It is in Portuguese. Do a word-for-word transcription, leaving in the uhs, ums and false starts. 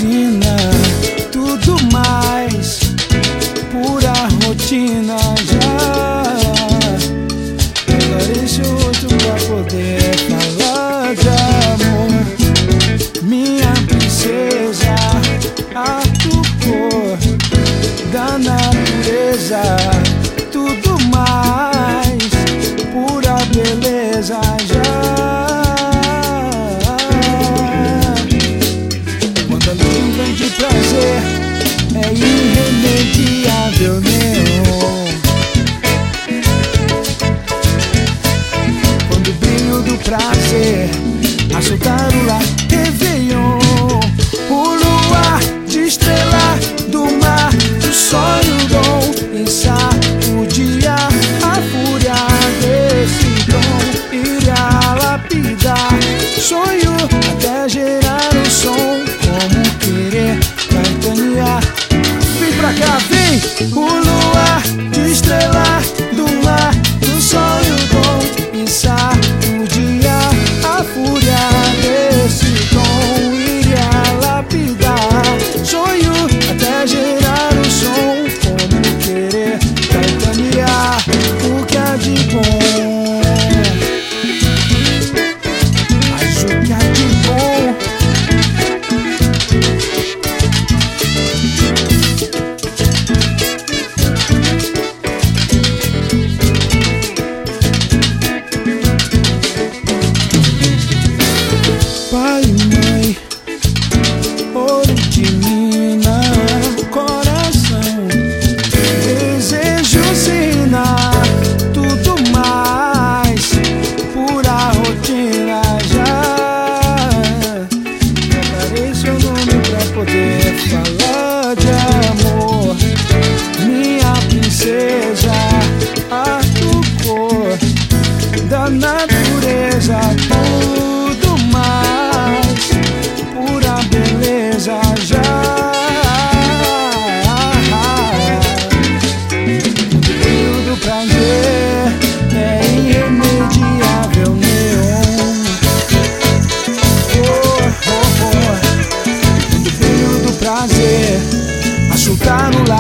rotina, tudo mais, pura rotina já. Agora esse outro pra poder falar de amor. Minha princesa, a tua cor da natureza, tudo mais, pura beleza já. Quando a luz vem de prazer, é irremediável, neon. Quando o brilho do prazer a soltar o lar, Réveillon. O luar de estrela do mar, o sonho dom, pensar o dia, a fúria desse dom irá lapidar. Sonho até gerar um som, como querer cantanear. Vem pra cá, vem! O luar de estrela do mar, o sonho dom, pensar o dia, a fúria desse dom irá lapidar. Sonho até gerar um som, como querer cantanear o que há de bom. Mas o que há de bom? Pai e mãe, ouro de mina, coração, desejo ensinar tudo mais, pura rotina já. Preparei seu nome pra poder falar de amor. Minha princesa, a tua cor da natureza, tudo mais, pura beleza já. O brilho do prazer é irremediável, neon. Oh, oh, oh. O brilho do prazer a soltar no lar.